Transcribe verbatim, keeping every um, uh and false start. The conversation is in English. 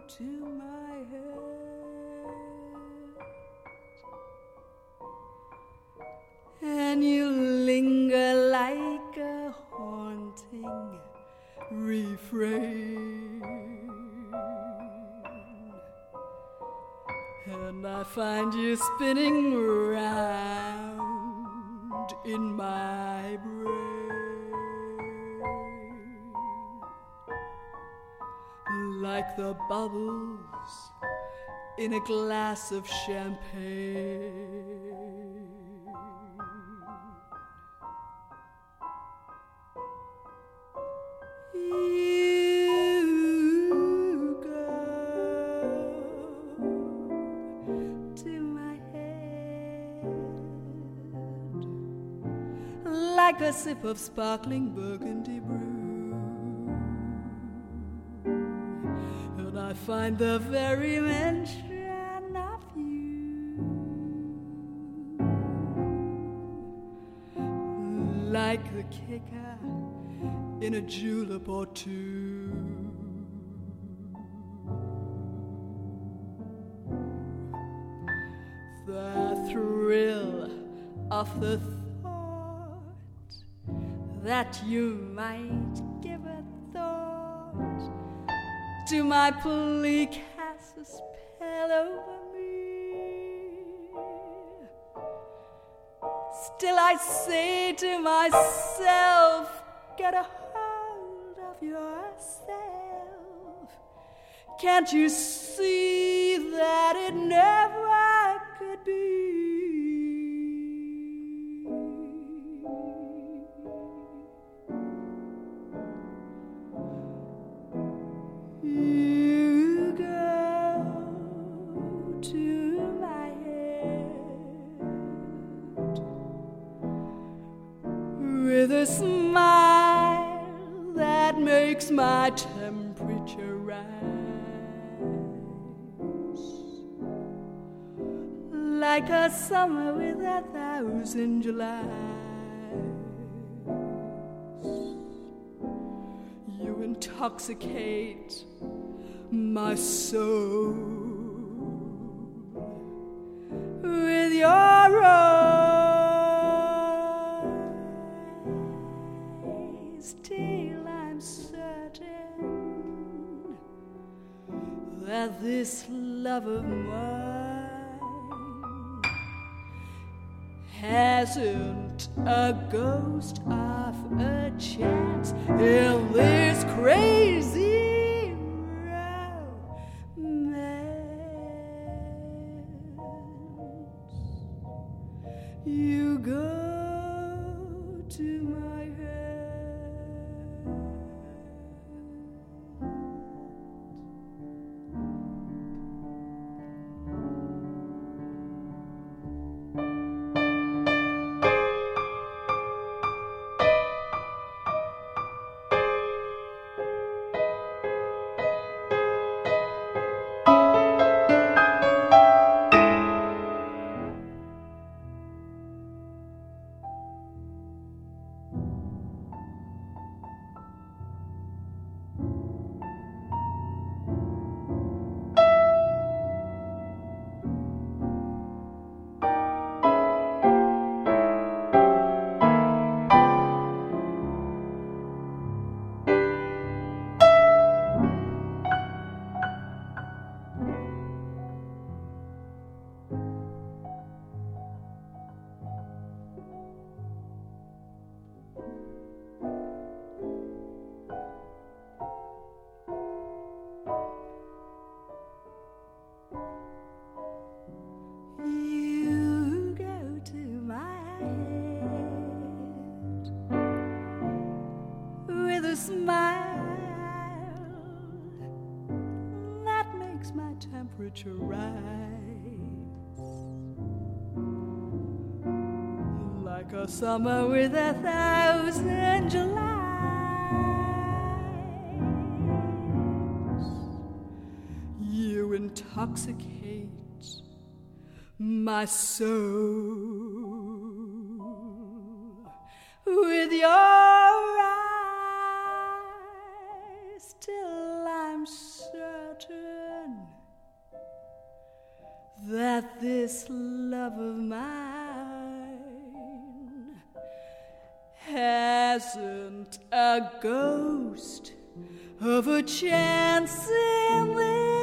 to my head, and you linger like a haunting refrain, and I find you spinning round in my brain, like the bubbles in a glass of champagne. You go to my head like a sip of sparkling burgundy brew, and I find the very mention of you like the kicker in a julep or two. The thrill of the thought that you might give a thought to my plea casts a spell over me. Still I say to myself, get a hold of yourself. Can't you see that it never could be? You go to my head with a smile that makes my temperature rise, like a summer with a thousand Julys. You intoxicate my soul with your eyes, till I'm certain that this love of mine hasn't a ghost of a chance in this crazy romance. You go to my head. Smile that makes my temperature rise, like a summer with a thousand Julys. You intoxicate my soul with your eyes, till I'm certain certain that this love of mine hasn't a ghost of a chance in this